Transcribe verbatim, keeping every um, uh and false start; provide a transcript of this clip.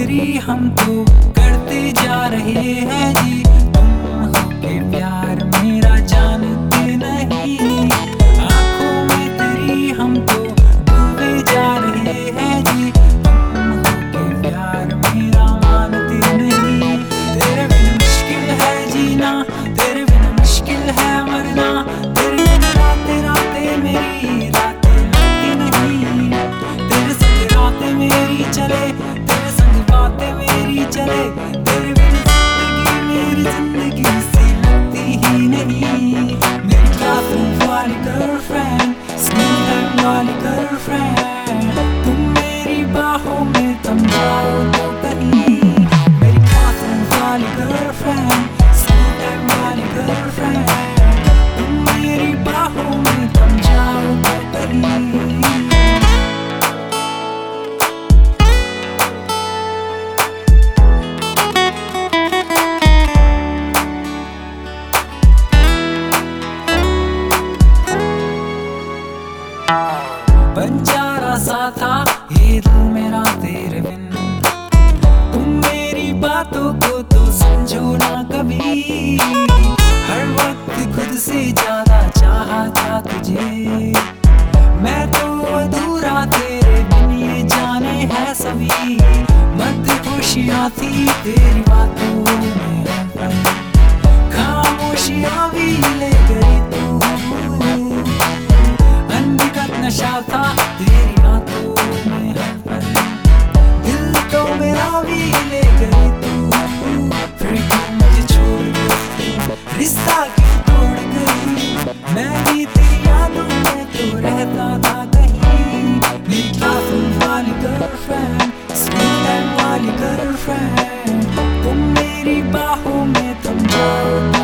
बेहतरी हम तो करते जा रहे हैं जी। तुम हो के प्यार मेरा जानते नहीं, आंखों में तेरी हम तो डूबे जा रहे हैं जी। तुम हो के प्यार मेरा मानते नहीं, तेरे बिन मुश्किल है जीना, तेरे बिन मुश्किल है मरना। तेरे बिन रातें रातें मेरी रातें लगती नहीं, तेरे संग रातें मेरी चले, तेरे संग बातें मेरी चले। तेरे बिन जिंदगी मेरी जिंदगी सी लगती ही नहीं। मेरी क्लासरूम वाली गर्लफ्रेंड, स्कूल टाइम वाली गर्लफ्रेंड, तुम मेरी बाहों में थम जाओ तो कहीं। मेरी क्लासरूम वाली गर्लफ्रेंड, स्कूल टाइम वाली गर्लफ्रेंड, तुम मेरी बाहों में थम जाओ तो कहीं। बंजारा सा था ये दिल मेरा तेरे बिन, तुम मेरी बातों को तो समझो ना कभी। हर वक्त खुद से ज्यादा चाहा था तुझे, मैं तो अधूरा तेरे बिन ये जाने है सभी। मत खुशियाँ थी तेरी बातों में, खामोशियाँ भी ले गई तू। नशा था तेरी बातों में हर पल, दिल तो मेरा भी ले गई तू। फिर क्यों मुझे छोड़ गई, रिश्ता क्यों तोड़ गई। मैं भी तेरी यादों में तो रहता था कहीं। मेरी क्लासरूम वाली गर्लफ्रेंड, स्कूल टाइम वाली गर्लफ्रेंड, तुम मेरी बाहों में थम जाओ।